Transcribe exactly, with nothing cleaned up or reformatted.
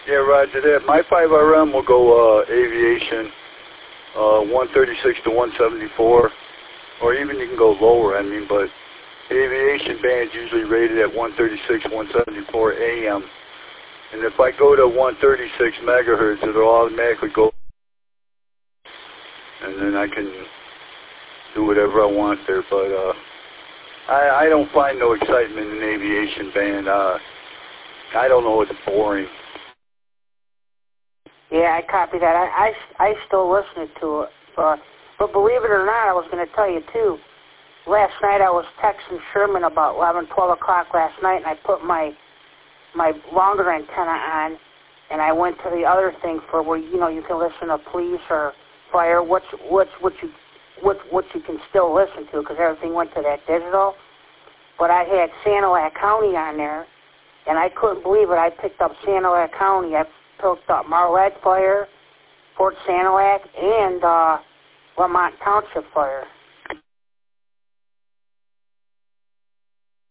Yeah, roger that. My five R M will go uh, aviation, uh, one thirty-six to one seventy-four, or even you can go lower, I mean, but aviation band's usually rated at one thirty-six, one seventy-four A M. And if I go to one thirty-six megahertz, it'll automatically go, and then I can do whatever I want there. But uh, I, I don't find no excitement in aviation band. Uh, I don't know, it's boring. Yeah, I copy that. I, I, I still listen to it. Uh, but believe it or not, I was going to tell you, too. Last night I was texting Sherman about eleven, twelve o'clock last night, and I put my my longer antenna on, and I went to the other thing for where, you know, you can listen to police or fire, what's, what's, what you what, what you can still listen to, because everything went to that digital. But I had Sanilac County on there, and I couldn't believe it. I picked up Sanilac County. I picked up Marlette Fire, Fort Sanilac, and uh, Lamont Township Fire.